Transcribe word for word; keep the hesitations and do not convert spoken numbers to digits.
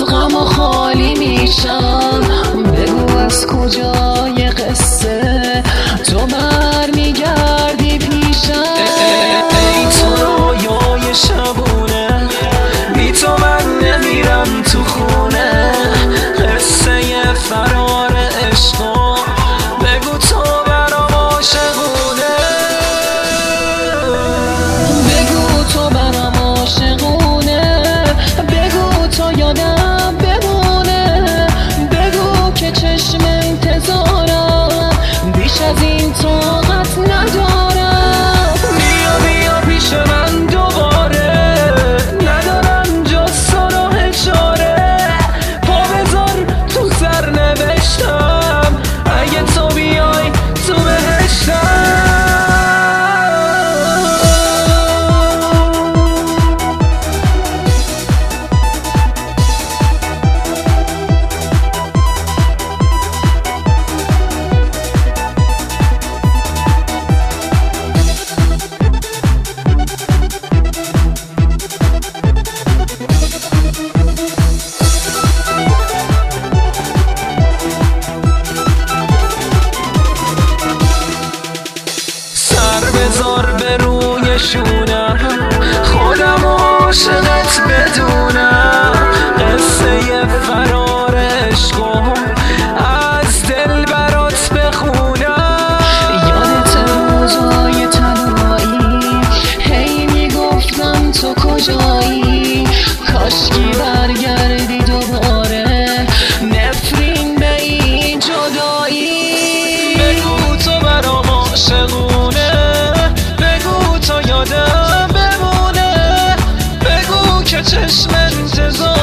غم و خالی میشم. بگو از کجای قصه تو برمیگردی پیشم. ای تو رویای شبونه، بی تو من نمیرم تو خونه. قصه فرار عشقو بگو تو برام عاشقونه. بگو تو برام عاشقونه، بگو تو یادم بمونه. بگو که چشم انتظارم بیش از این طاقت ندارم. بیا بیا پیش من دوباره، ندارم جز تو راه چاره. پا بذار تو سرنوشتم، اگه تو بیای تو بهشتم. بذار به روی شونم، خودم عاشقت بدونم. قصه فرار عشقم از دل برات بخونم. یادت روزای تنهایی هی میگفتم تو کجایی. کاشکی برگردی دوباره، نفرین به این جدایی. بگو تو برام عاشقونه، بگو تو یادم بمونه. بگو که چشم انتظار